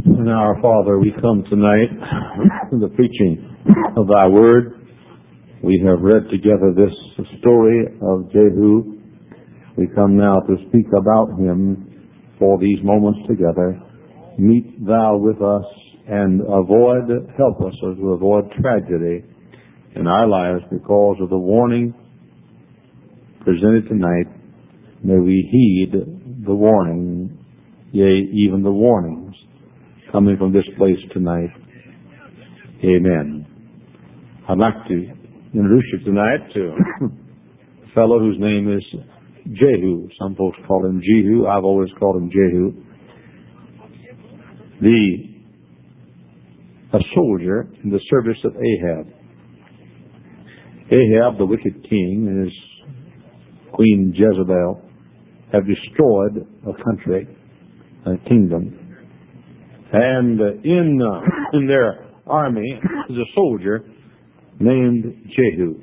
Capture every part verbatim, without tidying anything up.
And our Father, we come tonight to the preaching of thy word. We have read together this story of Jehu. We come now to speak about him for these moments together. Meet thou with us and avoid, help us to avoid tragedy in our lives because of the warning presented tonight. May we heed the warning, yea, even the warnings coming from this place tonight. Amen. I'd like to introduce you tonight to a fellow whose name is Jehu. Some folks call him Jehu. I've always called him Jehu. The a soldier in the service of Ahab. Ahab, the wicked king, and his queen Jezebel have destroyed a country, a kingdom. And in uh, in their army is a soldier named Jehu.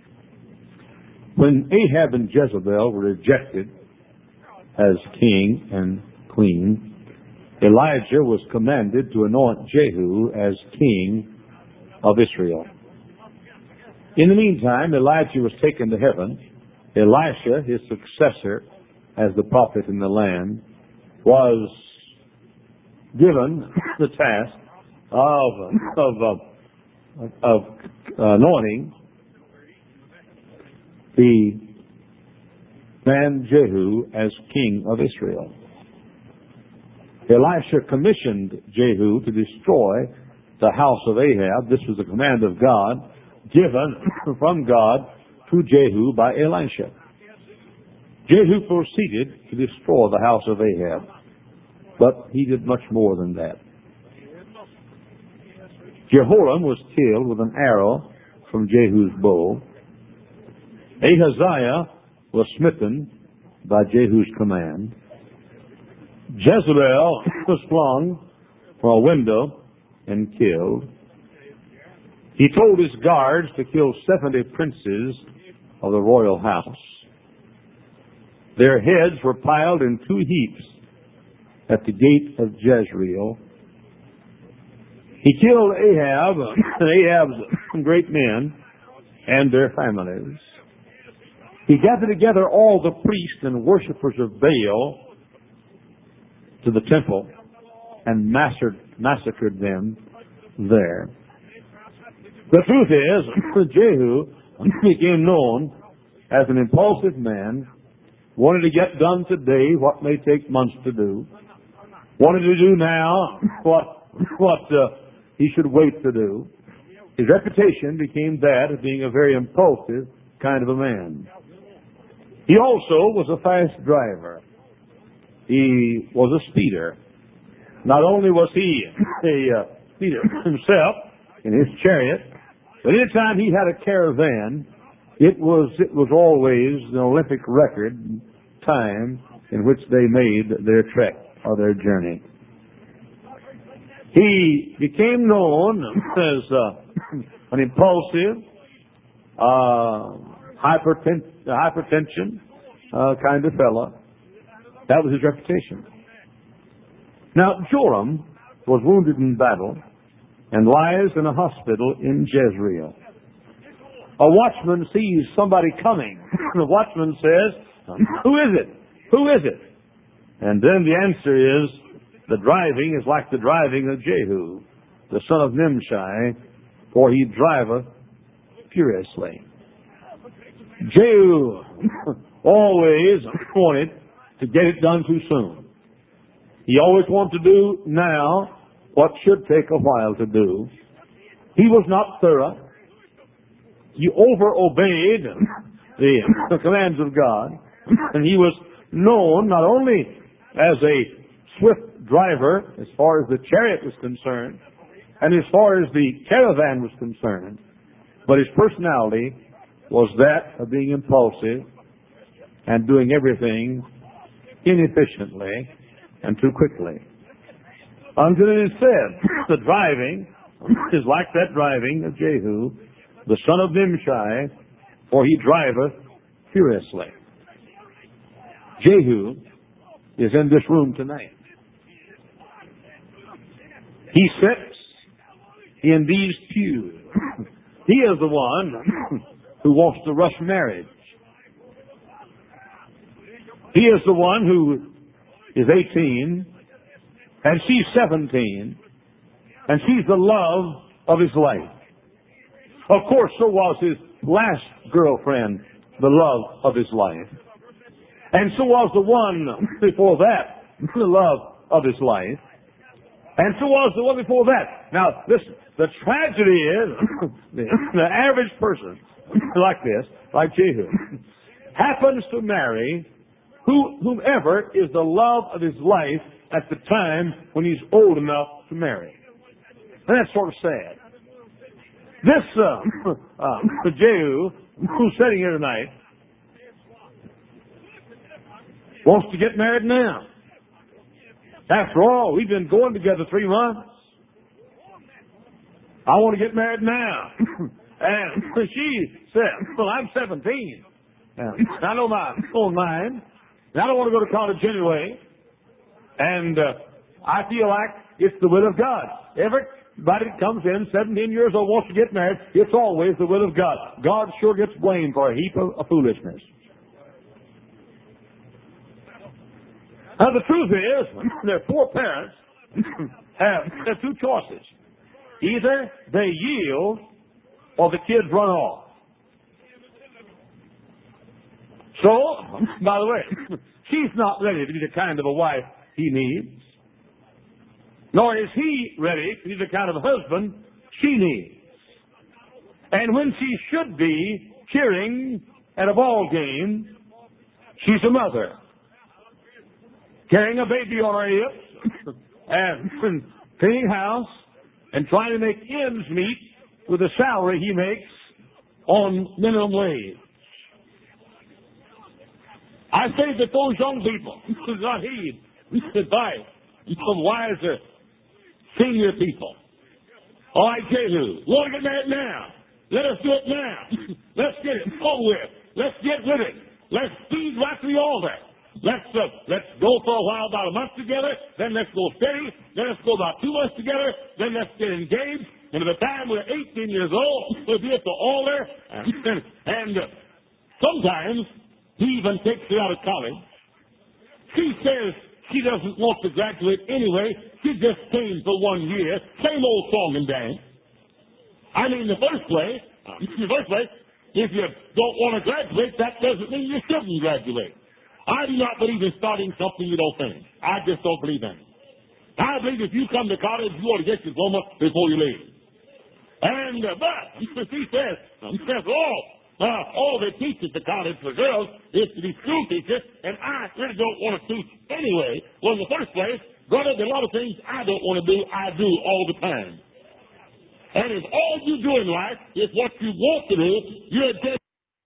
When Ahab and Jezebel were rejected as king and queen, Elijah was commanded to anoint Jehu as king of Israel. In the meantime, Elijah was taken to heaven. Elisha, his successor as the prophet in the land, was given the task of of, of, of anointing the man Jehu as king of Israel. Elisha commissioned Jehu to destroy the house of Ahab. This was a command of God given from God to Jehu by Elisha. Jehu proceeded to destroy the house of Ahab, but he did much more than that. Jehoram was killed with an arrow from Jehu's bow. Ahaziah was smitten by Jehu's command. Jezebel was flung from a window and killed. He told his guards to kill seventy princes of the royal house. Their heads were piled in two heaps at the gate of Jezreel. He killed Ahab and Ahab's great men and their families. He gathered together all the priests and worshippers of Baal to the temple and massacred, massacred them there. The truth is, Jehu became known as an impulsive man, wanted to get done today what may take months to do, wanted to do now what what uh, he should wait to do. His reputation became that of being a very impulsive kind of a man. He also was a fast driver. He was a speeder. Not only was he a uh, speeder himself in his chariot, but any time he had a caravan, it was it was always an Olympic record time in which they made their trek or their journey. He became known as uh, an impulsive, uh, hyperten- hypertension uh, kind of fella. That was his reputation. Now, Joram was wounded in battle and lies in a hospital in Jezreel. A watchman sees somebody coming. The watchman says, "Who is it? Who is it?" And then the answer is, the driving is like the driving of Jehu, the son of Nimshi, for he driveth furiously. Jehu always wanted to get it done too soon. He always wanted to do now what should take a while to do. He was not thorough. He over-obeyed the, the commands of God, and he was known not only as a swift driver as far as the chariot was concerned, and as far as the caravan was concerned, but his personality was that of being impulsive and doing everything inefficiently and too quickly. Until it is said, the driving is like that driving of Jehu, the son of Nimshi, for he driveth furiously. Jehu is in this room tonight. He sits in these pews. He is the one who wants to rush marriage. He is the one who is eighteen, and she's seventeen, and she's the love of his life. Of course, so was his last girlfriend, the love of his life. And so was the one before that, the love of his life. And so was the one before that. Now, listen, the tragedy is the, the average person like this, like Jehu, happens to marry who, whomever is the love of his life at the time when he's old enough to marry. And that's sort of sad. This uh, uh, Jehu, who's sitting here tonight, wants to get married now. After all, we've been going together three months. I want to get married now. And she said, well, I'm seventeen. And I know my own mind. And I don't want to go to college anyway. And uh, I feel like it's the will of God. Everybody that comes in, seventeen years old, wants to get married, it's always the will of God. God sure gets blamed for a heap of, of foolishness. Now, the truth is, their poor parents have, have two choices. Either they yield or the kids run off. So, by the way, she's not ready to be the kind of a wife he needs. Nor is he ready to be the kind of a husband she needs. And when she should be cheering at a ball game, she's a mother, carrying a baby on her hips and cleaning house and trying to make ends meet with the salary he makes on minimum wage. I say that those young people should not heed advice from wiser senior people. All right, Jehu, we want to get married now. Let us do it now. Let's get it over with. Let's get with it. Let's speed right to the altar. Let's uh, let's go for a while, about a month together. Then let's go steady. Then let's go about two months together. Then let's get engaged. And by the time we're eighteen years old, we'll be at the altar. And, and uh, sometimes he even takes her out of college. She says she doesn't want to graduate anyway. She just came for one year. Same old song and dance. I mean, in the first place, in the first place, if you don't want to graduate, that doesn't mean you shouldn't graduate. I do not believe in starting something you don't finish. I just don't believe in it. I believe if you come to college, you ought to get your diploma before you leave. And, uh, but, she says, she says, oh, uh, all they teach at the college for girls is to be school teachers, and I really don't want to teach anyway. Well, in the first place, brother, there are a lot of things I don't want to do, I do all the time. And if all you do in life is what you want to do, you're dead.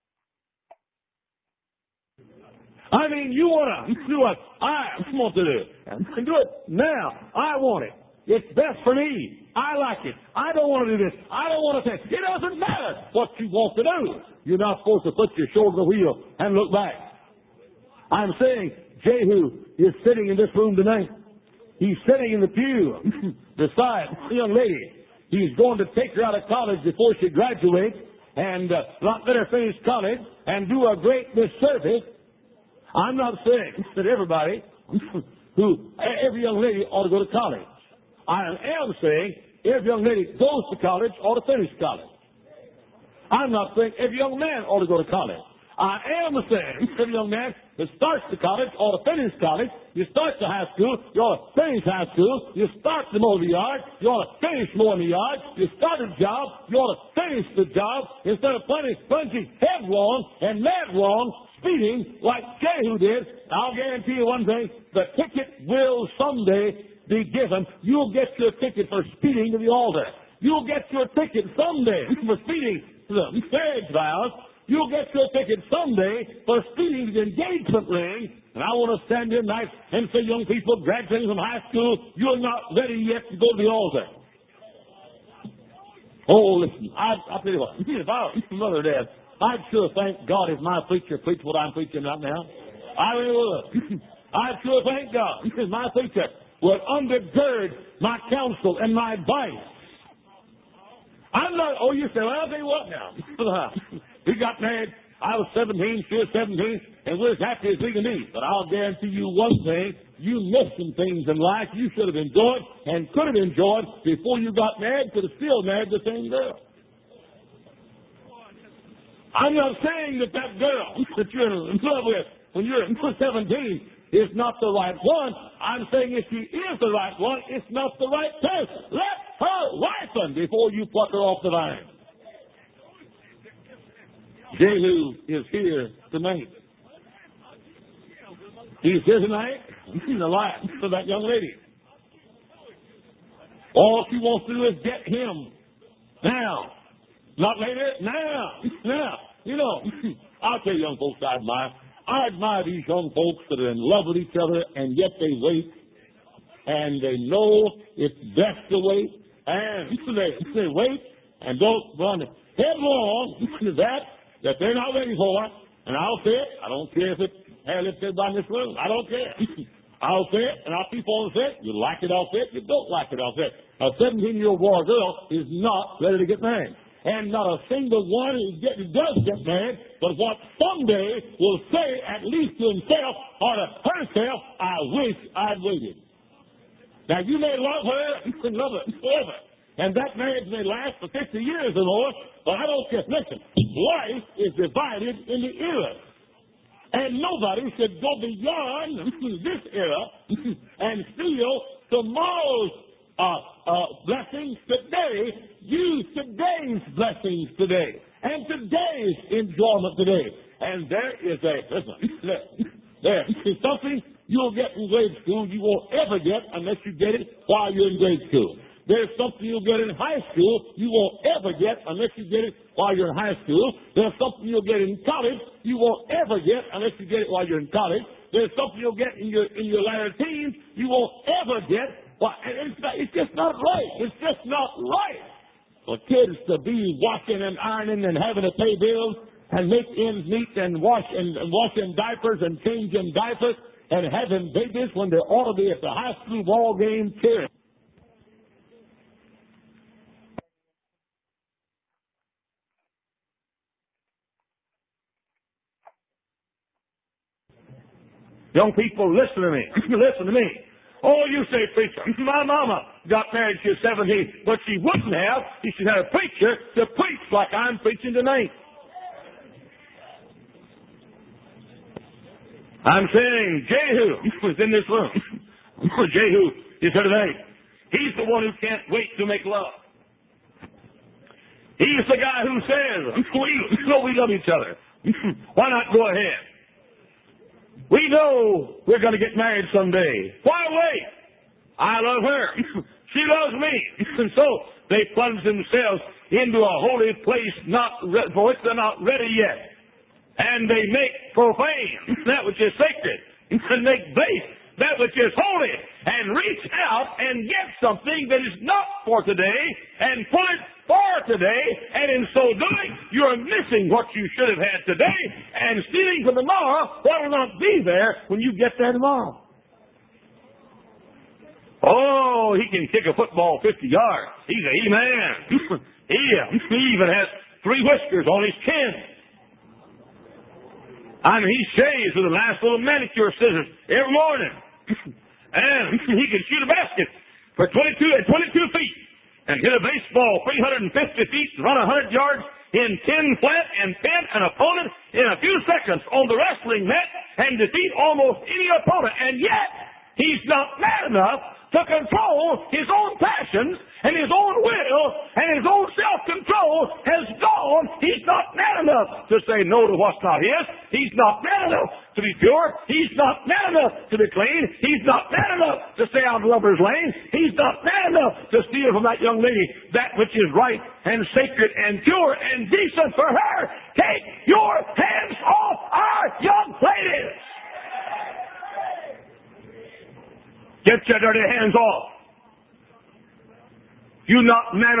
I mean, you want to do what I want to do. And do it now. I want it. It's best for me. I like it. I don't want to do this. I don't want to think. It doesn't matter what you want to do. You're not supposed to put your shoulder to the wheel and look back. I'm saying Jehu is sitting in this room tonight. He's sitting in the pew beside a young lady. He's going to take her out of college before she graduates and uh, not let her finish college and do a great disservice. I'm not saying that everybody, who, every young lady ought to go to college. I am saying every young lady goes to college ought to finish college. I'm not saying every young man ought to go to college. I am saying every young man that starts to college ought to finish college. You start to high school, you ought to finish high school. You start to mow the yard, you ought to finish mowing the yard. You start a job, you ought to finish the job instead of plunging, plunging headlong and madlong, speeding like Jehu did. I'll guarantee you one thing, the ticket will someday be given. You'll get your ticket for speeding to the altar. You'll get your ticket someday for speeding to the marriage vows. You'll get your ticket someday for speeding to the engagement ring. And I want to stand here tonight and say, young people graduating from high school, you're not ready yet to go to the altar. Oh, listen, I, I'll tell you what, if I was mother or dad, I'd sure thank God if my preacher preached what I'm preaching right now. I really would. I'd sure thank God if my preacher would undergird my counsel and my advice. I'm not, oh, you say, well, I'll tell you what now. We got married. I was seventeen, she was seventeen, and we're as happy as we can be. But I'll guarantee you one thing, you missed some things in life you should have enjoyed and could have enjoyed before you got married, could have still married the same girl. I'm not saying that that girl that you're in love with when you're seventeen is not the right one. I'm saying if she is the right one, it's not the right person. Let her ripen before you pluck her off the vine. Jehu is here tonight. He's here tonight. He's alive for that young lady. All she wants to do is get him now. Not later, now. Now. You know, I'll tell you, young folks, I admire. I admire these young folks that are in love with each other, and yet they wait, and they know it's best to wait, and they, they wait and don't run headlong to that that they're not ready for. And I'll say it. I don't care if it's hairless by in this room. I don't care. I'll say it, and I'll keep on saying it. You like it, I'll say it. You don't like it, I'll say it. A seventeen-year-old boy or girl is not ready to get married. And not a single one who get, does get married, but what someday will say, at least to himself or to herself, I wish I'd waited. Now, you may love her, you can love her forever. And that marriage may last for fifty years or more, but I don't care. Listen, life is divided into eras. And nobody should go beyond this era and steal tomorrow's uh, uh, blessings today. Use today's blessings today and today's enjoyment today. And there is a, listen, there is something you'll get in grade school you won't ever get unless you get it while you're in grade school. There's something you'll get in high school you won't ever get unless you get it while you're in high school. There's something you'll get in college you won't ever get unless you get it while you're in college. There's something you'll get in your in your latter teens you won't ever get. Well, it's, not, it's just not right. It's just not right for kids to be washing and ironing and having to pay bills and make ends meet and wash and, and washing diapers and changing diapers and having babies when they ought to be at the high school ball game cheering. Young people, listen to me. Listen to me. Oh, you say, preacher, my mama got married, she was seventeen, but she wouldn't have if she had a preacher to preach like I'm preaching tonight. I'm saying Jehu was in this room. Jehu is here tonight. He's the one who can't wait to make love. He's the guy who says, we, so we love each other. Why not go ahead? We know we're going to get married someday. Why wait? I love her. She loves me. And so they plunge themselves into a holy place not re- for which they're not ready yet. And they make profane that which is sacred. And make base that which is holy. And reach out and get something that is not for today and put it for today. And in so doing, you're missing what you should have had today and stealing for tomorrow what will not be there when you get there tomorrow. Oh, he can kick a football fifty yards. He's a he-man. he, he even has three whiskers on his chin. I mean, he shaves with a nice little manicure scissors every morning. And he can shoot a basket for twenty-two at twenty-two feet and hit a baseball three hundred fifty feet, run one hundred yards in ten flat and pin an opponent in a few seconds on the wrestling mat and defeat almost any opponent. And yet, he's not mad enough to control his own passions and his own will and his own self-control has gone. He's not mad enough to say no to what's not his. He's not mad enough to be pure. He's not mad enough to be clean. He's not mad enough to stay out of lover's lane. He's not mad enough to steal from that young lady that which is right and sacred and pure and decent for her. Take your hands off our young ladies. Get your dirty hands off. You not man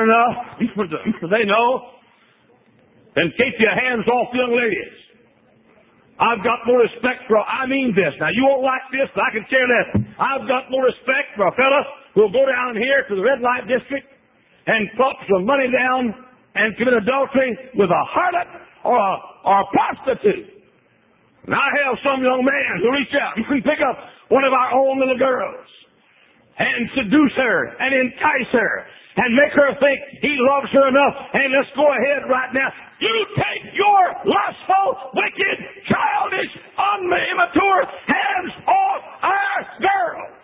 enough, they know, then keep your hands off young ladies. I've got more respect for, I mean this. Now, you won't like this, but I can care less. I've got more respect for a fella who'll go down here to the red light district and plop some money down and commit adultery with a harlot or a, or a prostitute. And I have some young man who reach out and pick up one of our own little girls and seduce her and entice her and make her think he loves her enough. And let's go ahead right now. You take your lustful, wicked, childish, immature hands off our girls.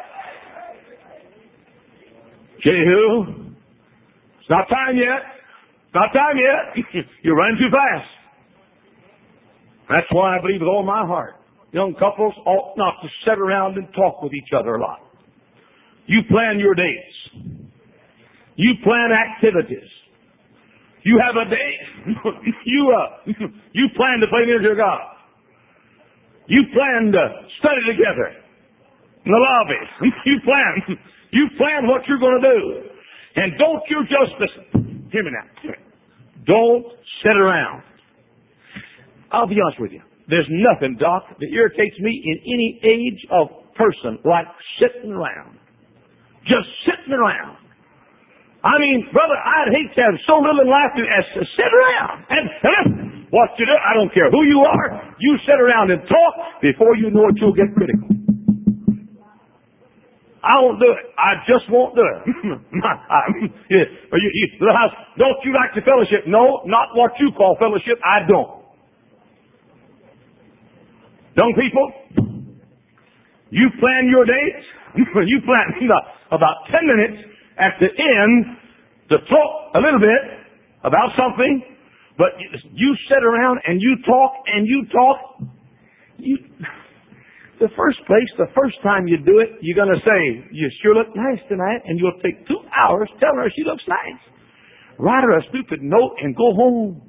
Jehu, it's not time yet. It's not time yet. You're running too fast. That's why I believe with all my heart, young couples ought not to sit around and talk with each other a lot. You plan your dates. You plan activities. You have a date. you uh, you plan to play miniature golf. You plan to study together in the lobby. You plan. You plan what you're going to do. And don't you just listen. Hear me now. Hear me. Don't sit around. I'll be honest with you. There's nothing, Doc, that irritates me in any age of person like sitting around. Just sitting around. I mean, brother, I'd hate to have so little in life as to sit around. And, and listen, what you do, I don't care who you are, you sit around and talk before you know it, you'll get critical. I won't do it. I just won't do it. you, you, don't you like the fellowship? No, not what you call fellowship. I don't. Young people, you plan your dates. You plan about ten minutes at the end to talk a little bit about something, but you sit around and you talk and you talk. You, the first place, the first time you do it, you're going to say, you sure look nice tonight, and you'll take two hours telling her she looks nice. Write her a stupid note and go home.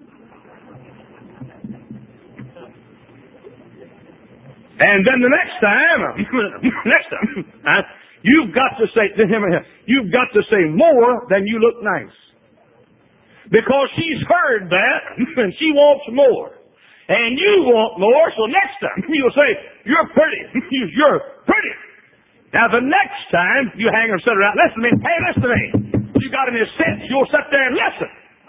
And then the next time, next time, uh, you've got to say to him, you've got to say more than you look nice. Because she's heard that, and she wants more. And you want more, so next time you'll say, you're pretty. You're pretty. Now the next time you hang her and sit around, listen to me, hey, listen to me. You got any sense, you'll sit there and listen.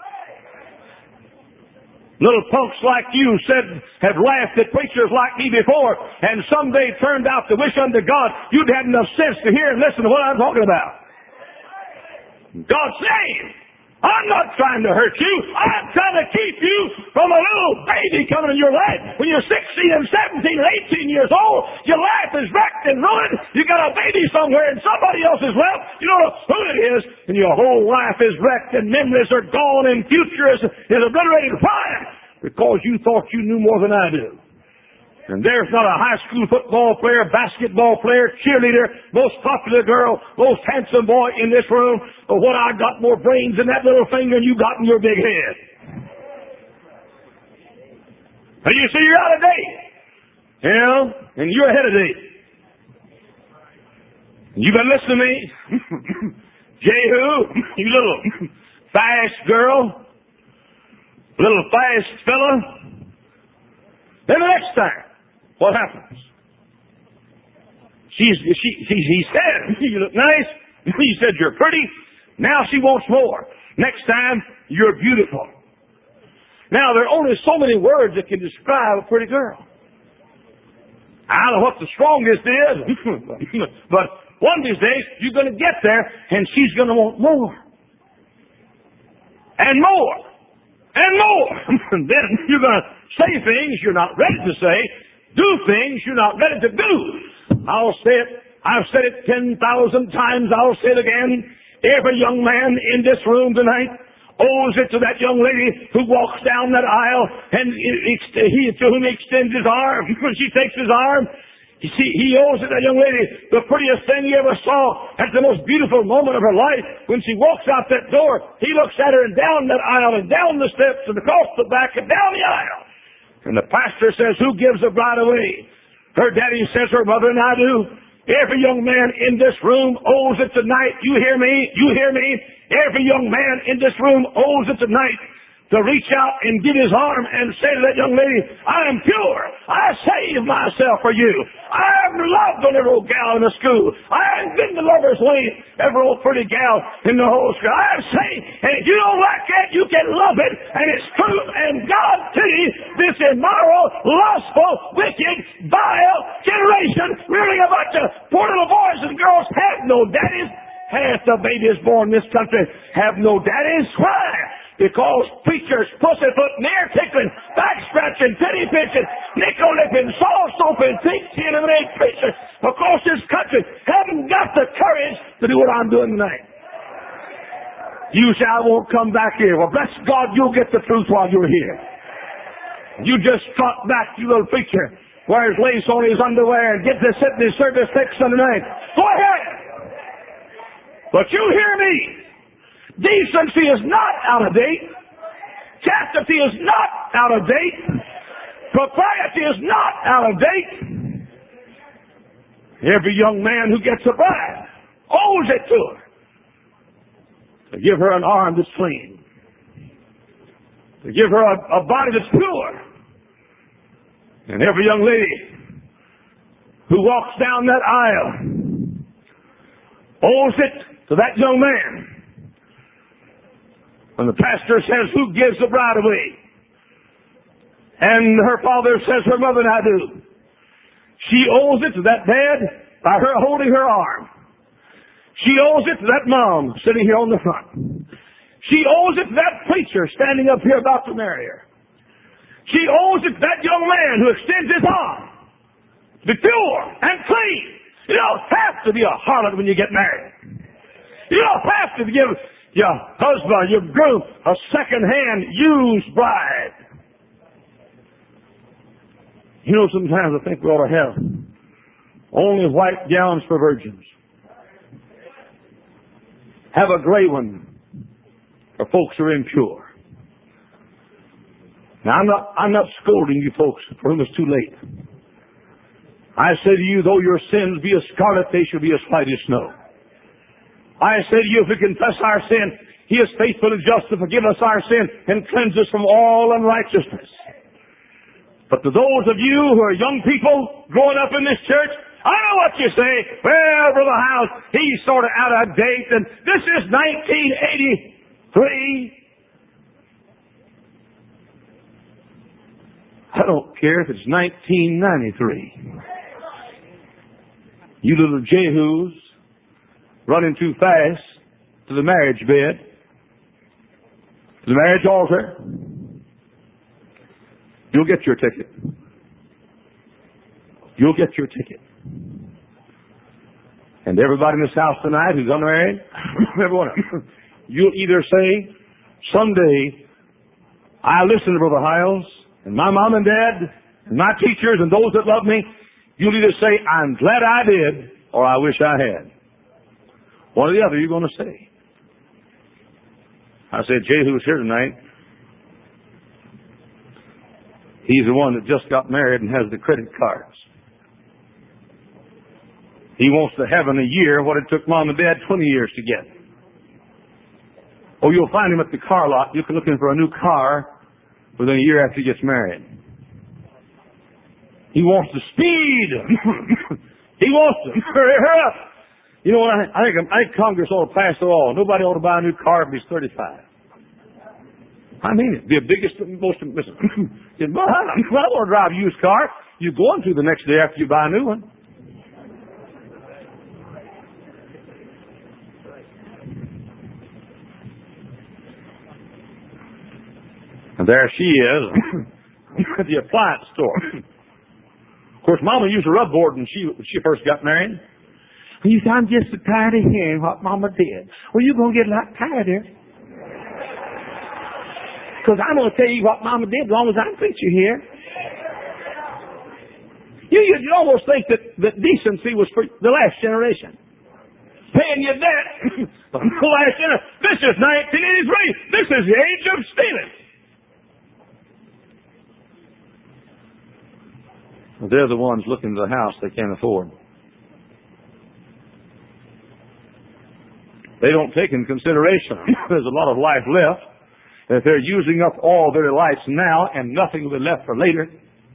Little punks like you said, have laughed at preachers like me before, and someday turned out to wish unto God you'd had enough sense to hear and listen to what I'm talking about. God's name. I'm not trying to hurt you. I'm trying to keep you from a little baby coming in your life. When you're sixteen and seventeen and eighteen years old, your life is wrecked and ruined. You got a baby somewhere in somebody else's lap. You don't know who it is, and your whole life is wrecked and memories are gone and future is, is obliterated. Why? Because you thought you knew more than I do. And there's not a high school football player, basketball player, cheerleader, most popular girl, most handsome boy in this room, but what I got more brains in that little finger than you got in your big head. And you see, you're out of date. You know, and you're ahead of date. You better listen to me. Jehu, you little fast girl, little fast fella. Then the next time, what happens? She's, she, she, he said, you look nice. He said, you're pretty. Now she wants more. Next time, you're beautiful. Now, there are only so many words that can describe a pretty girl. I don't know what the strongest is, but one of these days, you're going to get there, and she's going to want more. And more. And more. And then you're going to say things you're not ready to say, do things you're not ready to do. I'll say it. I've said it ten thousand times. I'll say it again. Every young man in this room tonight owes it to that young lady who walks down that aisle and he to whom he extends his arm. When she takes his arm, you see, he owes it to that young lady the prettiest thing he ever saw at the most beautiful moment of her life. When she walks out that door, he looks at her and down that aisle and down the steps and across the back and down the aisle. And the pastor says, who gives the bride away? Her daddy says, her mother, and I do. Every young man in this room owes it tonight. You hear me? You hear me? Every young man in this room owes it tonight to reach out and give his arm and say to that young lady, I am pure. I save myself for you. I have loved on every old gal in the school. I have been the lover's lane, every old pretty gal in the whole school. I have saved, and if you don't like that, you can love it, and it's truth, and God pity this immoral, lustful, wicked, vile generation. Really a bunch of poor little boys and girls have no daddies. Half the babies born in this country have no daddies. Why? Because preachers, pussyfoot, ear tickling, back scratching, penny pinching, nickel licking, soul soaping, pink chin and egg preachers across this country haven't got the courage to do what I'm doing tonight. You say, I won't come back here. Well, bless God, you'll get the truth while you're here. You just trot back, you little preacher, wears lace on his underwear and gets to sit in his service next Sunday night. Go ahead. But you hear me. Decency is not out of date. Chastity is not out of date. Propriety is not out of date. Every young man who gets a bride owes it to her to give her an arm that's clean, to give her a, a body that's pure. And every young lady who walks down that aisle owes it to that young man. When the pastor says, who gives the bride away? And her father says, her mother and I do. She owes it to that dad by her holding her arm. She owes it to that mom sitting here on the front. She owes it to that preacher standing up here about to marry her. She owes it to that young man who extends his arm to be pure and clean. You don't have to be a harlot when you get married. You don't have to give your husband, your groom, a second-hand used bride. You know, sometimes I think we ought to have only white gowns for virgins. Have a gray one for folks who are impure. Now, I'm not, I'm not scolding you folks for whom it's too late. I say to you, though your sins be as scarlet, they shall be as white as snow. I say to you, if we confess our sin, He is faithful and just to forgive us our sin and cleanse us from all unrighteousness. But to those of you who are young people growing up in this church, I know what you say. Well, Brother House, he's sort of out of date, and this is nineteen eighty-three. I don't care if it's nineteen ninety-three. You little Jehus running too fast to the marriage bed, to the marriage altar, you'll get your ticket. You'll get your ticket. And everybody in this house tonight who's unmarried, everyone, you'll either say, someday, I listened to Brother Hiles, and my mom and dad, and my teachers, and those that love me. You'll either say, I'm glad I did, or I wish I had. One or the other you're going to say. I said, Jehu's here tonight. He's the one that just got married and has the credit cards. He wants to have in a year what it took mom and dad twenty years to get. Oh, you'll find him at the car lot. You're looking for a new car within a year after he gets married. He wants to speed. He wants to hurry up. You know what? I, I think I think Congress ought to pass a law. Nobody ought to buy a new car if he's thirty-five. I mean it. Be the biggest, most. Listen, well, I don't want to drive a used car. You go into the next day after you buy a new one. And there she is at the appliance store. Of course, Mama used a rub board when she when she first got married. You said, I'm just so tired of hearing what Mama did. Well, you're going to get a lot tighter. Because I'm going to tell you what Mama did as long as I'm preaching here. You, you, you almost think that, that decency was for the last generation. Paying your debt. The last generation. This is nineteen eighty-three. This is the age of stealing. Well, they're the ones looking to the house they can't afford. They don't take in consideration there's a lot of life left that they're using up all their lights now and nothing will be left for later.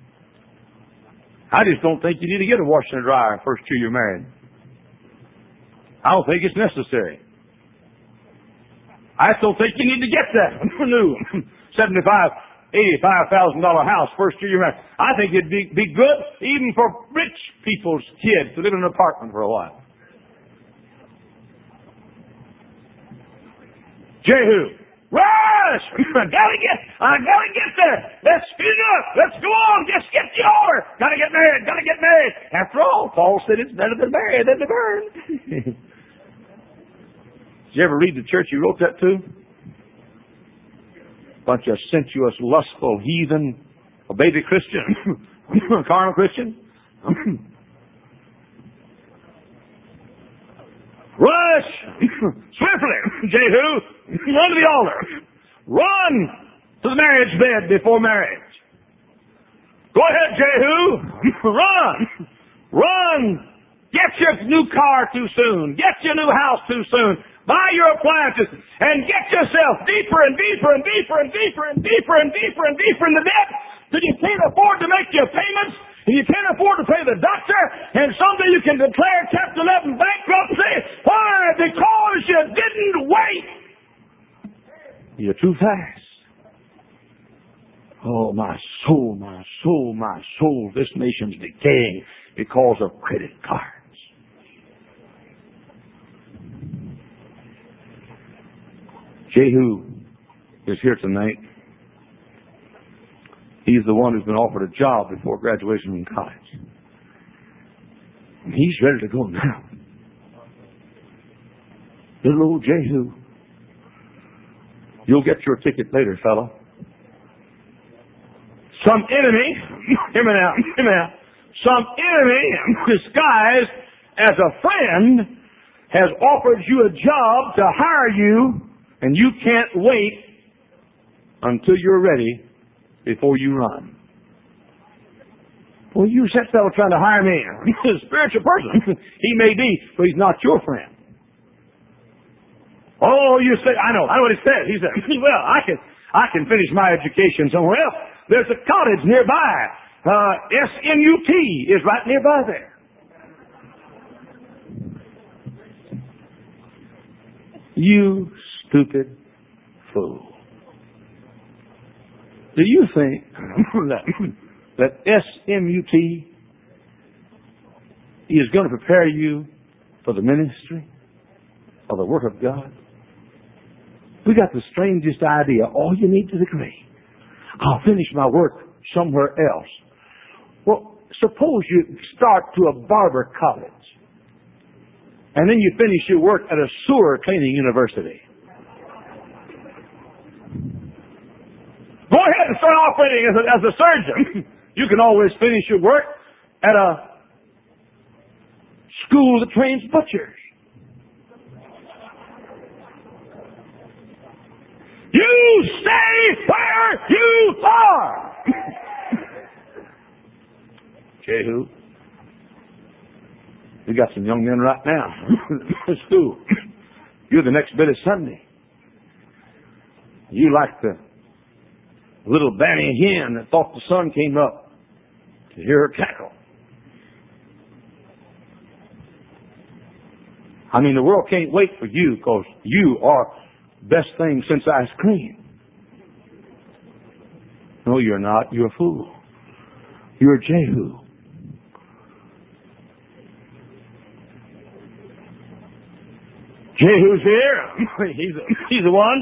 I just don't think you need to get a washer and dryer first year you're married. I don't think it's necessary. I still think you need to get that new seventy-five, eighty-five thousand dollar house first year you're married. I think it'd be, be good even for rich people's kids to live in an apartment for a while. Jehu, rush! I gotta get, I gotta get there. Let's speed it up. Let's go on. Just get the order. Gotta get married. Gotta get married. After all, Paul said it's better to marry than to burn. Did you ever read the church he wrote that to? Bunch of sensuous, lustful, heathen, a baby Christian, a carnal Christian. Rush! Swiftly, Jehu! Run to the altar! Run to the marriage bed before marriage! Go ahead, Jehu! Run! Run! Get your new car too soon! Get your new house too soon! Buy your appliances and get yourself deeper and deeper and deeper and deeper and deeper and deeper and deeper in the debt that you can't afford to make your payments. And you can't afford to pay the doctor, and someday you can declare Chapter eleven bankruptcy. Why? Because you didn't wait. You're too fast. Oh, my soul, my soul, my soul. This nation's decaying because of credit cards. Jehu is here tonight. He's the one who's been offered a job before graduation from college. And he's ready to go now. Little old Jehu. You'll get your ticket later, fellow. Some enemy, hear me now, hear me now. Some enemy disguised as a friend has offered you a job to hire you, and you can't wait until you're ready before you run. Well, you that fellow trying to hire me. He's a spiritual person. He may be, but he's not your friend. Oh, you say, I know, I know what he said. He said, well, I can, I can finish my education somewhere else. There's a college nearby. Uh, S M U T is right nearby there. You stupid fool. Do you think that, that S M U T is going to prepare you for the ministry or the work of God? We got the strangest idea. All you need is a degree. I'll finish my work somewhere else. Well, suppose you start to a barber college and then you finish your work at a sewer cleaning university. Go ahead and start operating as a, as a surgeon. You can always finish your work at a school that trains butchers. You stay where you are. Jehu, we got some young men right now in school. You're the next bit of Sunday. You like the little banny hen that thought the sun came up to hear her cackle. I mean, the world can't wait for you because you are best thing since ice cream. No, you're not. You're a fool. You're a Jehu. Jehu's here. He's, a, he's the one.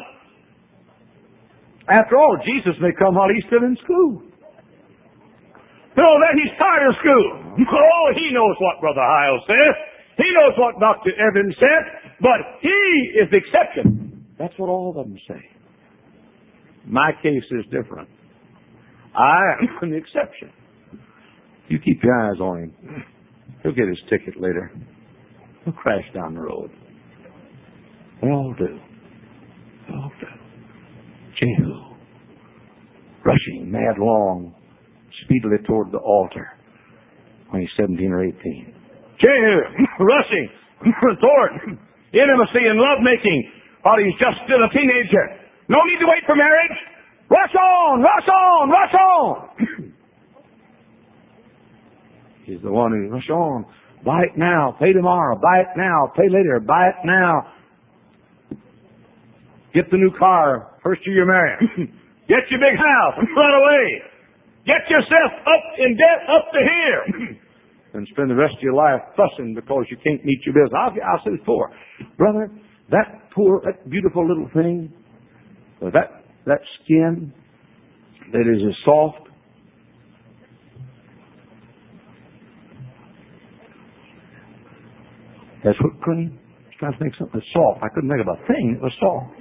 After all, Jesus may come while he's still in school. No, that he's tired of school. Oh, he knows what Brother Hiles says. He knows what Doctor Evans said. But he is the exception. That's what all of them say. My case is different. I am the exception. You keep your eyes on him. He'll get his ticket later. He'll crash down the road. They all do. They all do. Jehu, rushing madlong, speedily toward the altar when he's seventeen or eighteen. Jehu, rushing toward intimacy and lovemaking while he's just still a teenager. No need to wait for marriage. Rush on, rush on, rush on. He's the one who rush on. Buy it now, pay tomorrow. Buy it now, pay later. Buy it now. Get the new car first year you're married. Get your big house, run away. Get yourself up in debt up to here. And spend the rest of your life fussing because you can't meet your bills. I'll, I'll say this before. Brother, that poor, that beautiful little thing, that, that skin that is as soft, that's whipped cream. I was trying to think of something that's soft. I couldn't think of a thing that was soft.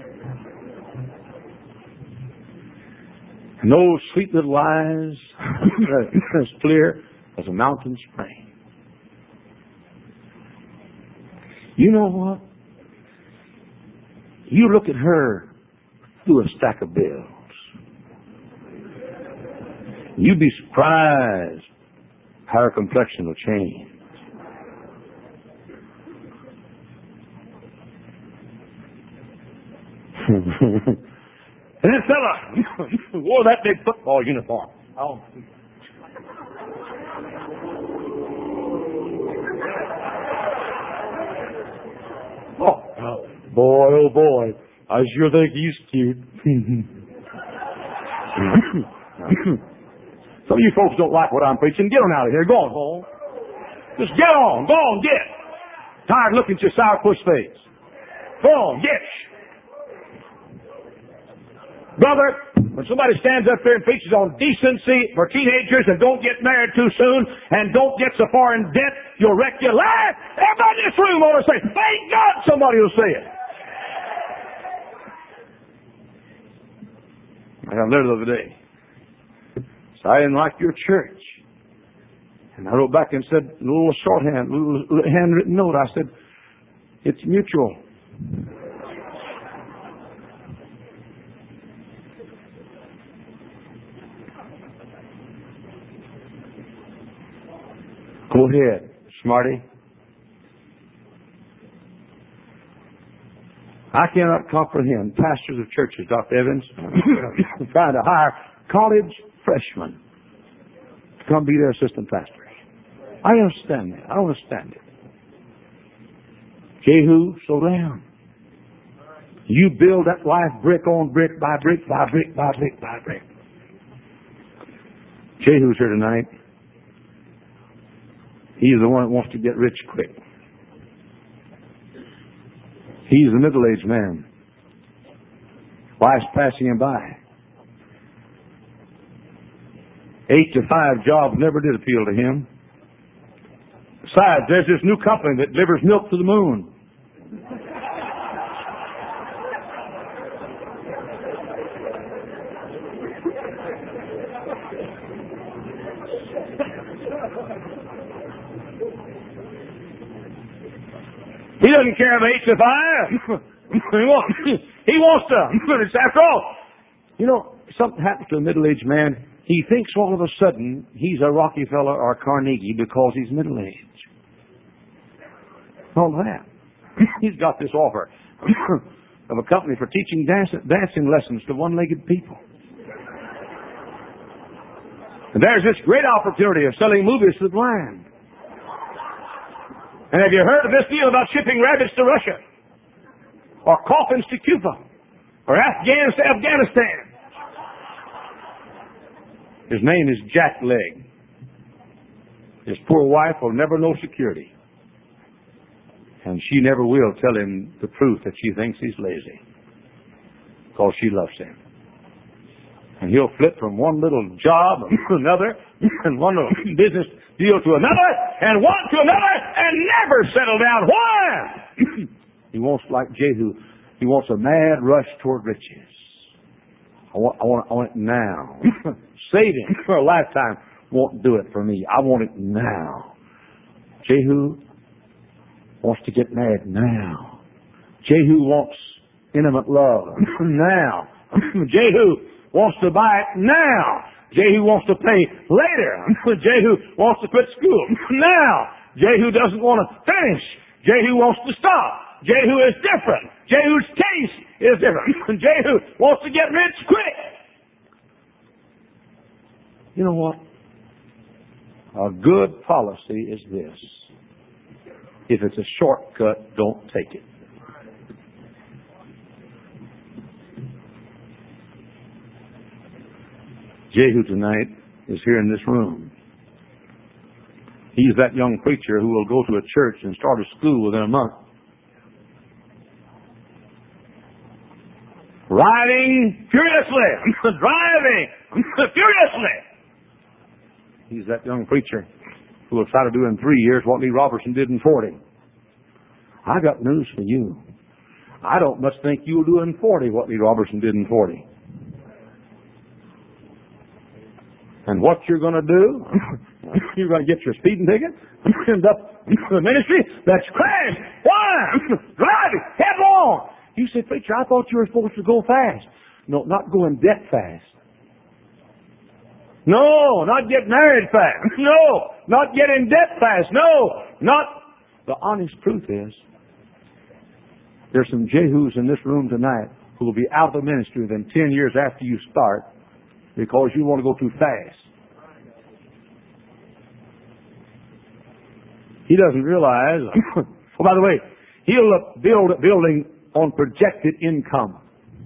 And those sweet little eyes, as clear as a mountain spring. You know what? You look at her through a stack of bills. You'd be surprised how her complexion will change. And that fella wore that big football uniform. Oh. Oh, boy, oh boy. I sure think he's cute. Some of you folks don't like what I'm preaching. Get on out of here. Go on, Paul. Just get on. Go on, get. Tired of looking at your sourpuss face. Go on, get. Brother, when somebody stands up there and preaches on decency for teenagers and don't get married too soon and don't get so far in debt you'll wreck your life, everybody in this room ought to say, thank God somebody will say it. I got a letter the other day. So I didn't like your church. And I wrote back and said, a little shorthand, a little handwritten note. I said, it's mutual. Go ahead, smarty. I cannot comprehend pastors of churches, Doctor Evans, trying to hire college freshmen to come be their assistant pastors. I understand that. I don't understand it. Jehu, slow down. You build that life brick on brick by brick by brick by brick by brick. Jehu's here tonight. He's the one that wants to get rich quick. He's a middle-aged man. Life's passing him by. Eight to five jobs never did appeal to him. Besides, there's this new company that delivers milk to the moon. He doesn't care about eight to five. he, wants, he wants to. After all, you know, something happens to a middle-aged man. He thinks all of a sudden he's a Rockefeller or Carnegie because he's middle-aged. All that. He's got this offer of a company for teaching dance, dancing lessons to one-legged people. And there's this great opportunity of selling movies to the blind. And have you heard of this deal about shipping rabbits to Russia? Or coffins to Cuba? Or Afghans to Afghanistan? His name is Jack Leg. His poor wife will never know security. And she never will tell him the truth that she thinks he's lazy. Because she loves him. And he'll flip from one little job to another, and one little business deal to another, and one to another, and never settle down. Why? He wants, like Jehu, he wants a mad rush toward riches. I want, I want, I want it now. Saving for a lifetime won't do it for me. I want it now. Jehu wants to get mad now. Jehu wants intimate love now. Jehu wants to buy it now. Jehu wants to pay later. Jehu wants to quit school now. Jehu doesn't want to finish. Jehu wants to stop. Jehu is different. Jehu's case is different. Jehu wants to get rich quick. You know what? A good policy is this. If it's a shortcut, don't take it. Jehu tonight is here in this room. He's that young preacher who will go to a church and start a school within a month. Riding furiously, driving furiously. He's that young preacher who will try to do in three years what Lee Robertson did in forty. I got news for you. I don't much think you'll do in forty what Lee Robertson did in forty. And what you're going to do, you're going to get your speeding ticket, end up in the ministry that's crashed, why? Driving, headlong. You say, preacher, I thought you were supposed to go fast. No, not go in debt fast. No, not get married fast. No, not get in debt fast. No, not. The honest truth is, there's some Jehus in this room tonight who will be out of the ministry within ten years after you start because you want to go too fast. He doesn't realize. Oh, by the way, he'll build a building on projected income.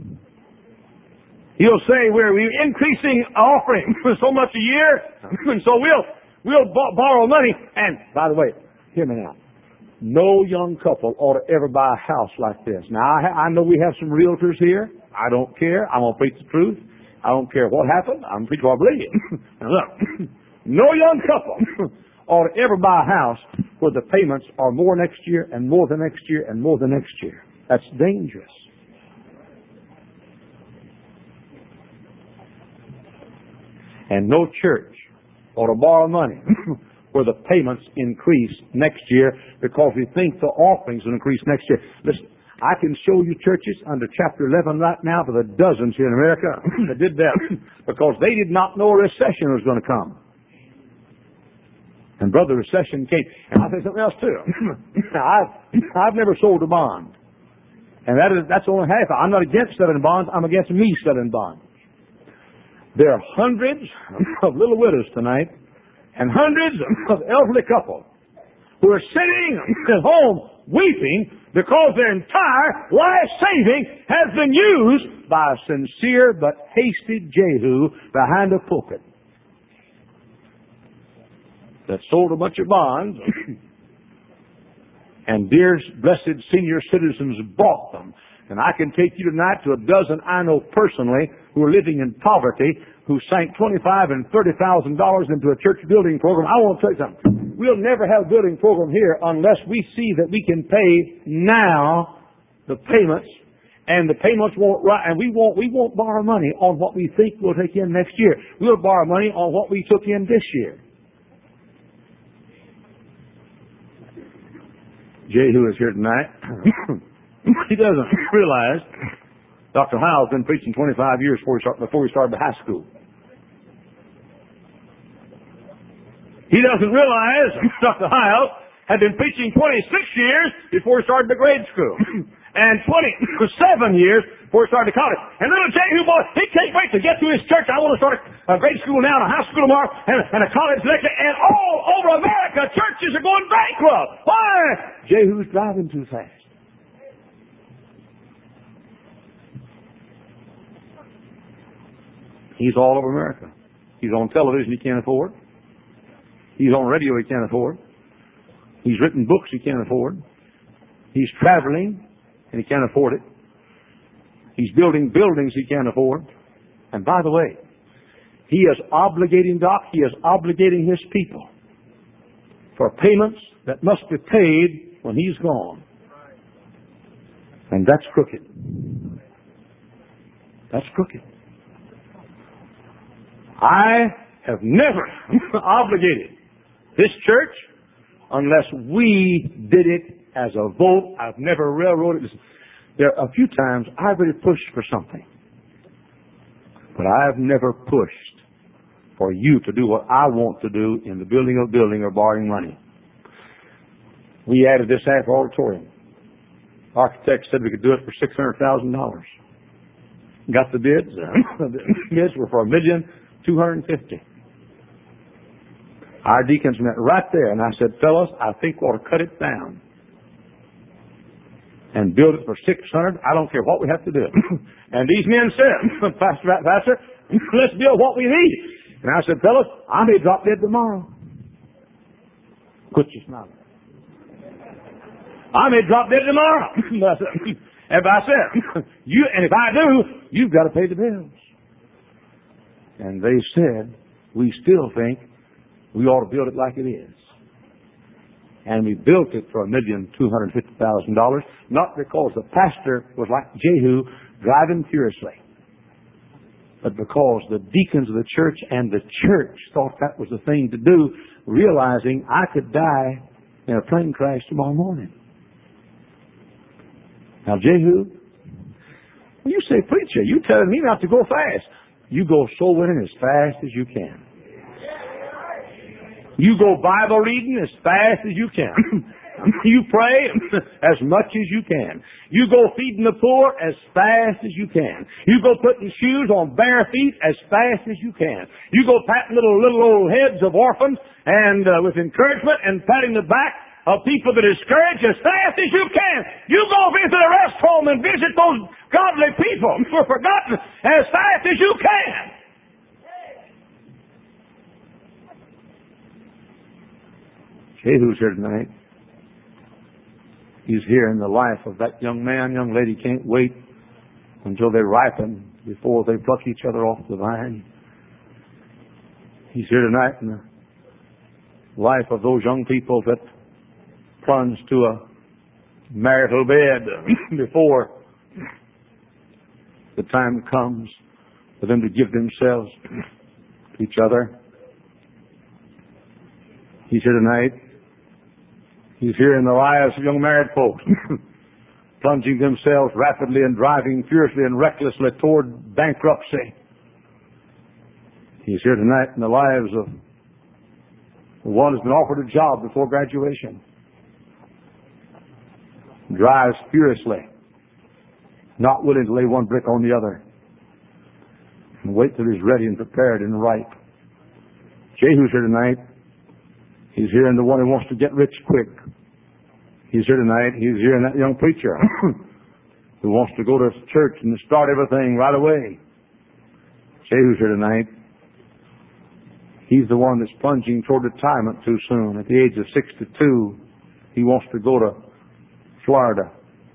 He'll say we're increasing offering so much a year, and so we'll we'll b- borrow money. And by the way, hear me now. No young couple ought to ever buy a house like this. Now I, ha- I know we have some realtors here. I don't care. I'm gonna preach the truth. I don't care what happened. I'm preaching what I believe. Now look, no young couple ought to ever buy a house where the payments are more next year and more the next year and more the next year. That's dangerous. And no church ought to borrow money where the payments increase next year because we think the offerings will increase next year. Listen, I can show you churches under chapter eleven right now for the dozens here in America that did that because they did not know a recession was going to come. And brother, recession came. And I'll say something else too. I've, I've never sold a bond. And that is, that's only half. I'm not against selling bonds. I'm against me selling bonds. There are hundreds of little widows tonight and hundreds of elderly couples who are sitting at home weeping because their entire life saving has been used by a sincere but hasty Jehu behind a pulpit that sold a bunch of bonds and dear blessed senior citizens bought them. And I can take you tonight to a dozen I know personally who are living in poverty, who sank twenty-five and thirty thousand dollars into a church building program. I want to tell you something. We'll never have a building program here unless we see that we can pay now the payments, and the payments won't rise. And we won't we won't borrow money on what we think we'll take in next year. We'll borrow money on what we took in this year. Jehu is here tonight. He doesn't realize Doctor Hyle's been preaching twenty-five years before he, start, before he started the high school. He doesn't realize Doctor Hyle had been preaching twenty-six years before he started the grade school. And twenty-seven years before he started college. And little Jehu boy, he can't wait to get to his church. I want to start a, a grade school now, and a high school tomorrow, and, and a college next year. And all over America, churches are going bankrupt. Why? Jehu's driving too fast. He's all over America. He's on television he can't afford. He's on radio he can't afford. He's written books he can't afford. He's traveling and he can't afford it. He's building buildings he can't afford. And by the way, he is obligating, Doc, he is obligating his people for payments that must be paid when he's gone. And that's crooked. That's crooked. I have never obligated this church unless we did it as a vote. I've never railroaded it. There are a few times I've really pushed for something. But I've never pushed for you to do what I want to do in the building of a building or borrowing money. We added this half auditorium Architect said we could do it for six hundred thousand dollars. Got the bids. The bids were for a million two hundred and fifty. Our deacons met right there, and I said, fellas, I think we ought to cut it down and build it for six hundred. I don't care what we have to do. And these men said, Pastor, Pastor, let's build what we need. And I said, fellas, I may drop dead tomorrow. Quit your smiling. I may drop dead tomorrow. And I said, you, and if I do, you've got to pay the bills. And they said, we still think we ought to build it like it is. And we built it for a million two hundred fifty thousand dollars, not because the pastor was like Jehu driving furiously, but because the deacons of the church and the church thought that was the thing to do, realizing I could die in a plane crash tomorrow morning. Now, Jehu, when you say, preacher, you telling me not to go fast. You go soul winning as fast as you can. You go Bible reading as fast as you can. You pray as much as you can. You go feeding the poor as fast as you can. You go putting shoes on bare feet as fast as you can. You go patting little little old heads of orphans and uh, with encouragement and patting the back of people that are discouraged as fast as you can. You go visit a rest home and visit those godly people who are forgotten as fast as you can. Jehu's here tonight. He's here in the life of that young man. Young lady can't wait until they ripen before they pluck each other off the vine. He's here tonight in the life of those young people that plunge to a marital bed before the time comes for them to give themselves to each other. He's here tonight. He's here in the lives of young married folks, plunging themselves rapidly and driving furiously and recklessly toward bankruptcy. He's here tonight in the lives of the one who's been offered a job before graduation, drives furiously, not willing to lay one brick on the other, and wait till he's ready and prepared and ripe. Jehu's here tonight. He's here in the one who wants to get rich quick. He's here tonight. He's here in that young preacher who wants to go to church and start everything right away. Jehu's here tonight. He's the one that's plunging toward retirement too soon. At the age of sixty-two, he wants to go to Florida.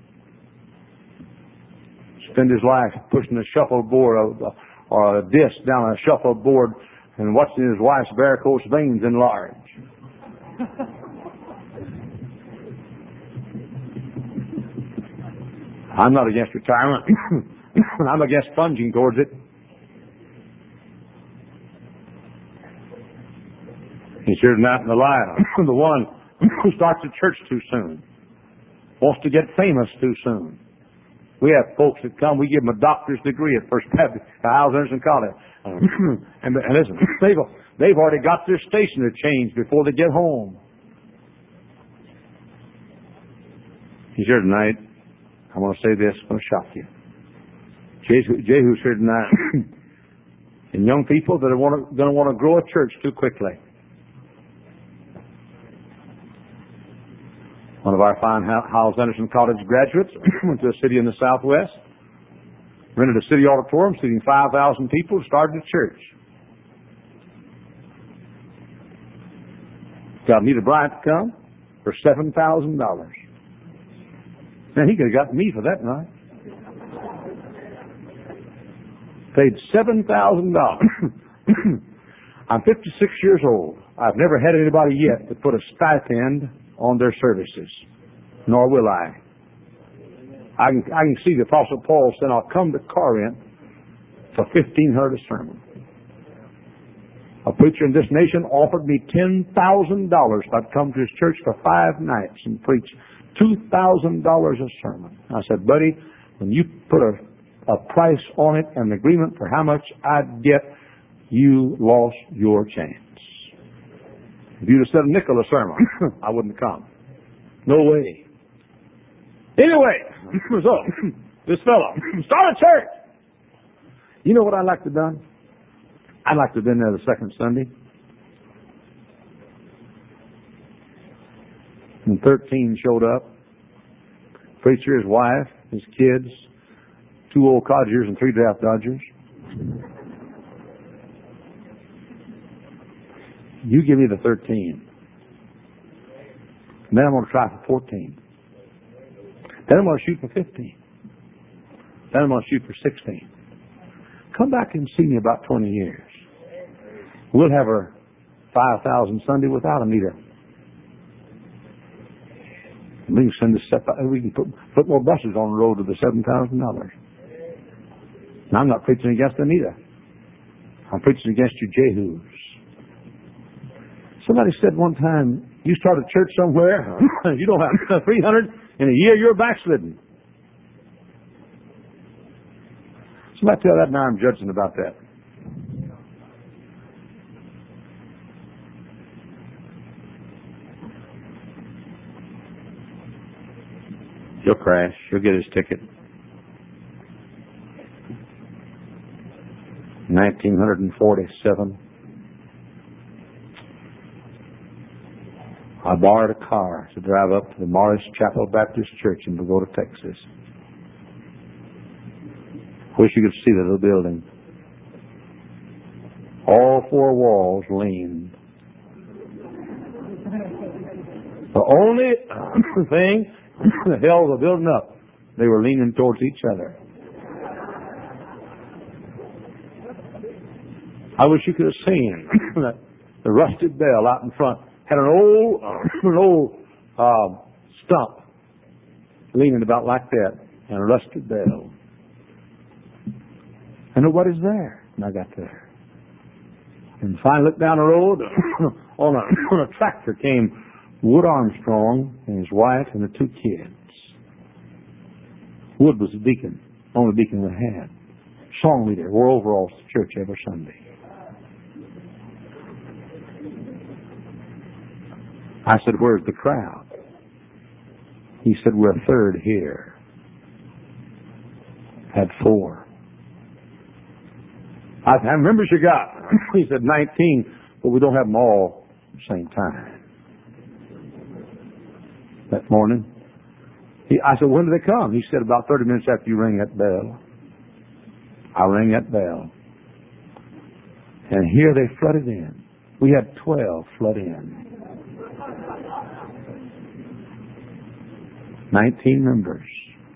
Spend his life pushing a shuffleboard or a disc down a shuffleboard and watching his wife's varicose veins enlarge. I'm not against retirement. I'm against plunging towards it. He's here tonight in the life. The one who starts a church too soon, wants to get famous too soon. We have folks that come, we give them a doctor's degree at First Baptist, Hyles Anderson College. and, and listen, they've, they've already got their station to change before they get home. He's here tonight. I want to say this, I'm going to shock you. Jehu, Jehu's here tonight. And young people that are want to, going to want to grow a church too quickly. One of our fine Hyles Anderson College graduates went to a city in the Southwest, rented a city auditorium seating five thousand people, started a church. Got Anita Bryant to come for seven thousand dollars. Man, he could have got me for that night. Paid seven thousand dollars. I'm fifty-six years old. I've never had anybody yet to put a stipend on their services, nor will I. I can, I can see the Apostle Paul said, I'll come to Corinth for fifteen hundred a sermon. A preacher in this nation offered me ten thousand dollars if I'd come to his church for five nights and preach two thousand dollars a sermon. I said, buddy, when you put a, a price on it and an agreement for how much I'd get, you lost your chance. If you'd have said a nickel a sermon, I wouldn't have come. No way. Anyway, so this fellow started church. You know what I'd like to have done? I'd like to have been there the second Sunday. And thirteen showed up. Preacher, his wife, his kids, two old codgers and three draft dodgers. You give me the thirteen. And then I'm going to try for fourteen. Then I'm going to shoot for fifteen. Then I'm going to shoot for sixteen. Come back and see me about twenty years. We'll have our five thousand Sunday without a meter. We can send this stuff out. We can put, put more buses on the road to the seven thousand dollars. And I'm not preaching against them either. I'm preaching against you Jehus. Somebody said one time, you start a church somewhere, you don't have three hundred in a year, you're backslidden. Somebody tell that, now I'm judging about that. He'll crash. He'll get his ticket. nineteen forty-seven. I borrowed a car to drive up to the Morris Chapel Baptist Church in Pagoda, Texas. Wish you could see the little building. All four walls leaned. The only thing that held the building up, they were leaning towards each other. I wish you could have seen that the rusted bell out in front had an old, an old uh, stump leaning about like that, and a rusted bell. And nobody's there. And I got there. And finally looked down the road. on, a, on a tractor came Wood Armstrong and his wife and the two kids. Wood was the deacon, only deacon we had. Song leader, wore overalls to church every Sunday. I said, where's the crowd? He said, we're a third here. Had four. I said, how many members you got? He said, nineteen, but we don't have them all at the same time. That morning, he, I said, when do they come? He said, about thirty minutes after you ring that bell. I rang that bell. And here they flooded in. We had twelve flood in. Nineteen members.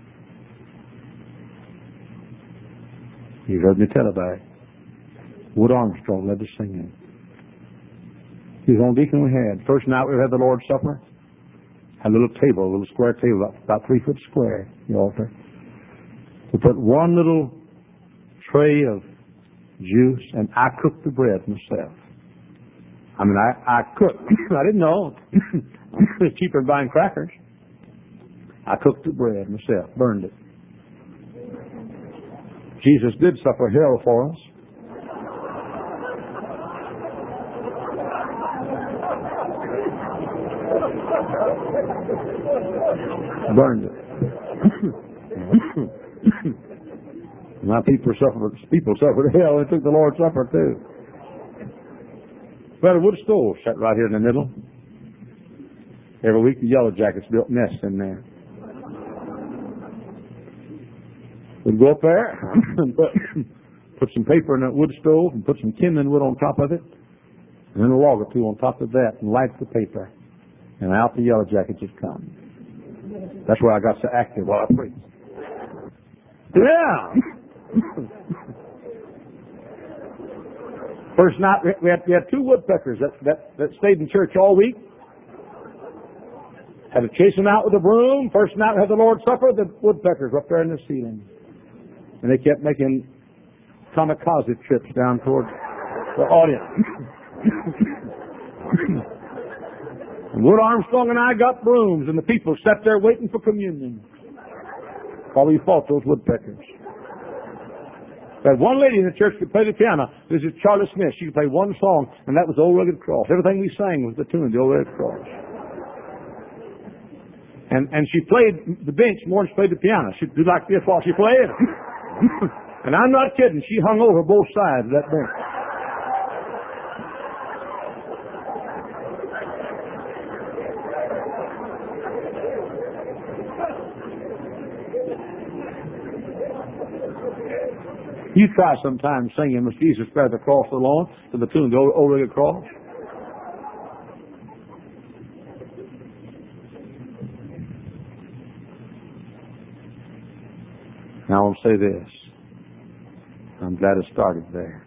You heard me tell about it. Wood Armstrong led the singing. He was the only deacon we had. First night we had the Lord's Supper. Had a little table, a little square table, about, about three foot square, the altar. We put one little tray of juice, and I cooked the bread myself. I mean, I, I cooked. I didn't know. It's cheaper than buying crackers. I cooked the bread myself, burned it. Jesus did suffer hell for us. Burned it. My people suffered. People suffered hell. They took the Lord's Supper too. We had a wood stove set right here in the middle. Every week the Yellow Jackets built nests in there. We'd go up there and put, put some paper in that wood stove and put some kindling wood on top of it, and then a log or two on top of that, and light the paper. And out the Yellow Jackets would come. That's where I got so active while I preached. Yeah. First night we had, we had two woodpeckers that, that, that stayed in church all week. Had to chase them out with a broom. First night we had the Lord's Supper. The woodpeckers were up there in the ceiling, and they kept making kamikaze trips down toward the audience. And Wood Armstrong and I got brooms, and the people sat there waiting for communion while we fought those woodpeckers. We had one lady in the church could play the piano. This is Charlie Smith. She could play one song, and that was the Old Rugged Cross. Everything we sang was the tune of the Old Rugged Cross. And and she played the bench more than she played the piano. She'd do like this while she played. And I'm not kidding. She hung over both sides of that bench. You try sometime singing, "Must Jesus bear the cross alone," to the tune of the old, old rugged cross. Now I want to say this. I'm glad it started there.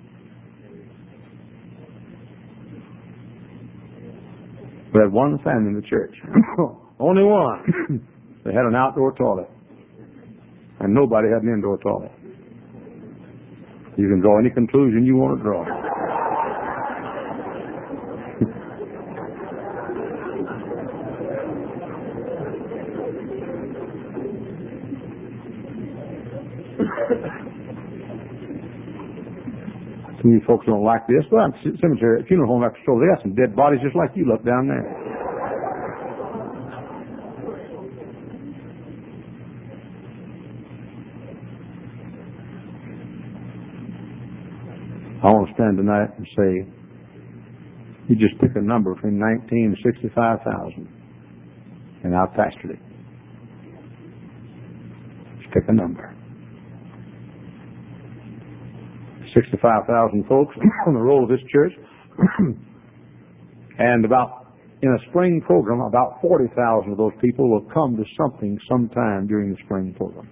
We had one family in the church. Only one. They had an outdoor toilet. And nobody had an indoor toilet. You can draw any conclusion you want to draw. Some of you folks don't like this. Well, I'm cemetery, funeral home after so they got some dead bodies just like you look down there. I want to stand tonight and say, you just pick a number between nineteen and sixty-five thousand, and I've pastored it. Just pick a number. sixty-five thousand folks on the roll of this church, and about, in a spring program, about forty thousand of those people will come to something sometime during the spring program.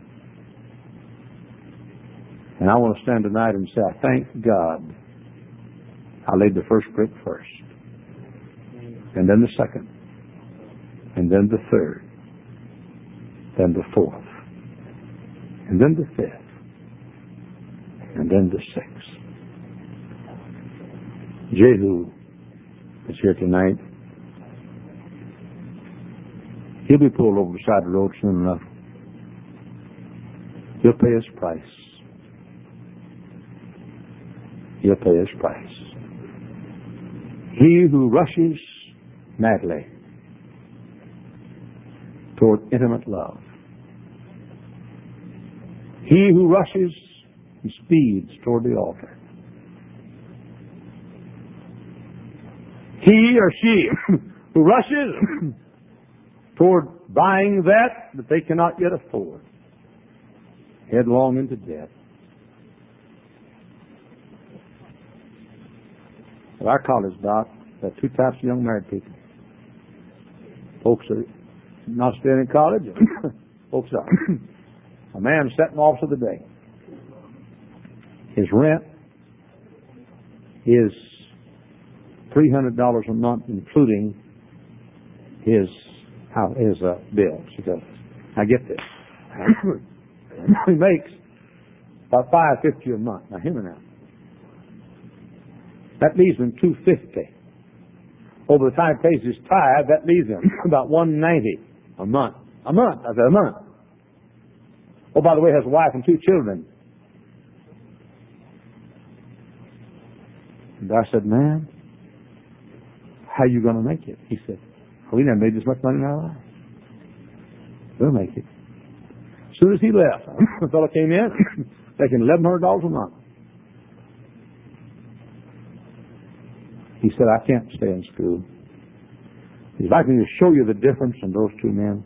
And I want to stand tonight and say, I thank God I laid the first brick first, and then the second, and then the third, then the fourth, and then the fifth, and then the sixth. Jehu is here tonight. He'll be pulled over the side of the road soon enough. He'll pay his price. He'll pay his price. He who rushes madly toward intimate love. He who rushes and speeds toward the altar. He or she who rushes toward buying that that they cannot yet afford, headlong into debt. At our college, Doc, there are two types of young married people. Folks are not staying in college, folks are. A man sat in the office of the day. His rent is three hundred dollars a month, including his how his uh, bills. He goes, I get this. He makes about five fifty a month. Now, hear me now. That leaves him two fifty. Over the time he pays his tithe, that leaves him about one ninety a month. A month. I said a month. Oh, by the way, he has a wife and two children. And I said, man, how are you going to make it? He said, oh, we never made this much money in our life. We'll make it. As soon as he left, the fellow came in, making eleven hundred dollars a month. He said, I can't stay in school. If I can just show you the difference in those two men.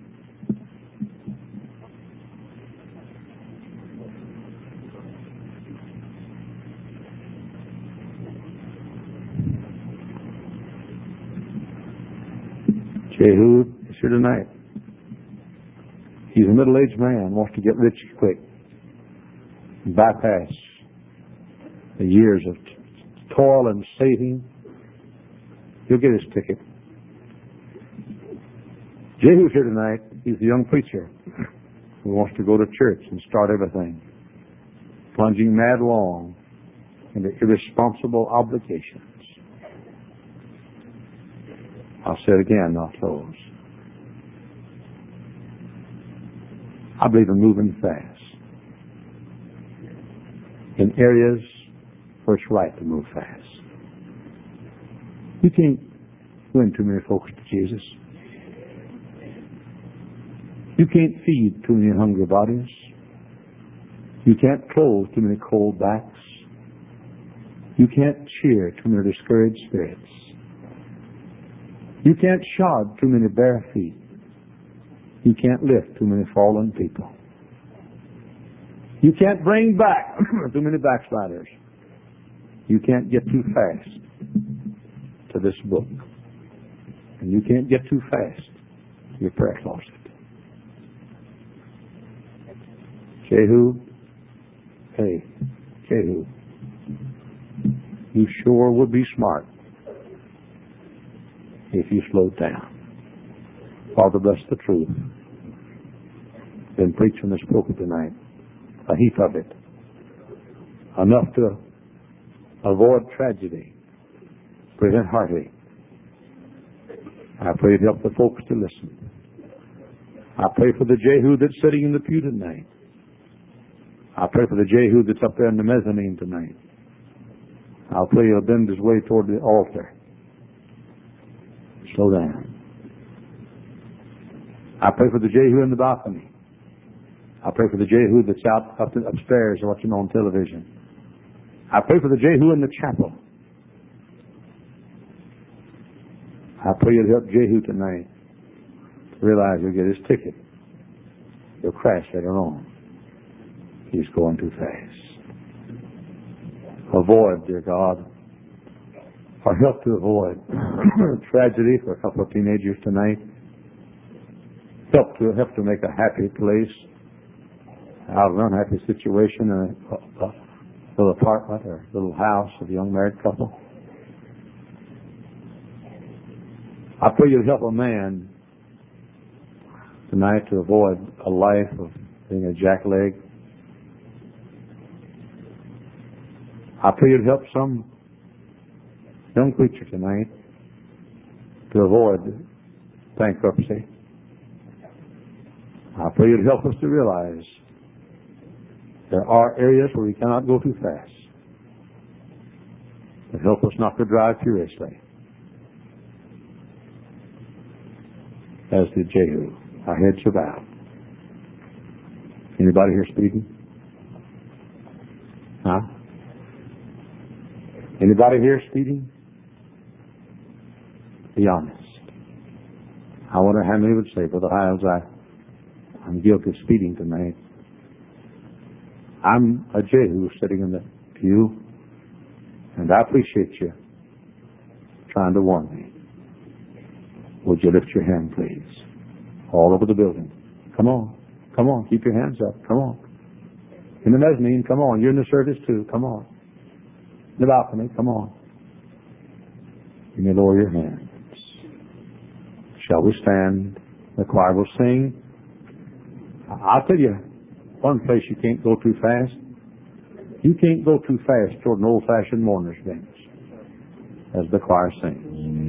Jehu is here tonight. He's a middle-aged man, wants to get rich quick, bypass the years of t- toil and saving. He'll get his ticket. Jehu's here tonight. He's a young preacher who wants to go to church and start everything, plunging madlong into irresponsible obligations. I'll say it again, I'll close. I believe in moving fast in areas where it's right to move fast. You can't win too many folks to Jesus. You can't feed too many hungry bodies. You can't clothe too many cold backs. You can't cheer too many discouraged spirits. You can't shod too many bare feet. You can't lift too many fallen people. You can't bring back too many backsliders. You can't get too fast to this book. And you can't get too fast to your prayer closet. Jehu, hey, Jehu, you sure would be smart if you slowed down. Father, bless the truth. Been preaching this pulpit tonight, a heap of it, enough to avoid tragedy, prevent heartache. I pray to help the folks to listen. I pray for the Jehu that's sitting in the pew tonight. I pray for the Jehu that's up there in the mezzanine tonight. I'll pray he'll bend his way toward the altar. Slow down. I pray for the Jehu in the balcony. I pray for the Jehu that's out up to, upstairs watching on television. I pray for the Jehu in the chapel. I pray you'll help Jehu tonight to realize he'll get his ticket. He'll crash later on. He's going too fast. Avoid, dear God, or help to avoid tragedy for a couple of teenagers tonight. Help to help to make a happy place out of an unhappy situation in a, a little apartment or a little house of a young married couple. I pray you'll help a man tonight to avoid a life of being a jackleg. I pray you'd help some young preacher tonight to avoid bankruptcy. I pray you'd help us to realize there are areas where we cannot go too fast. But help us not to drive furiously. As did Jehu. Our heads are bowed. Anybody here speaking? Huh? Anybody here speeding? Be honest. I wonder how many would say, Brother Hiles, I, I'm guilty of speeding tonight. I'm a Jehu sitting in the pew, and I appreciate you trying to warn me. Would you lift your hand, please? All over the building. Come on. Come on. Keep your hands up. Come on. In the mezzanine, come on. You're in the service too. Come on. In the balcony, come on. You may lower your hands. Shall we stand? The choir will sing. I'll tell you, one place you can't go too fast. You can't go too fast toward an old-fashioned mourner's bench as the choir sings.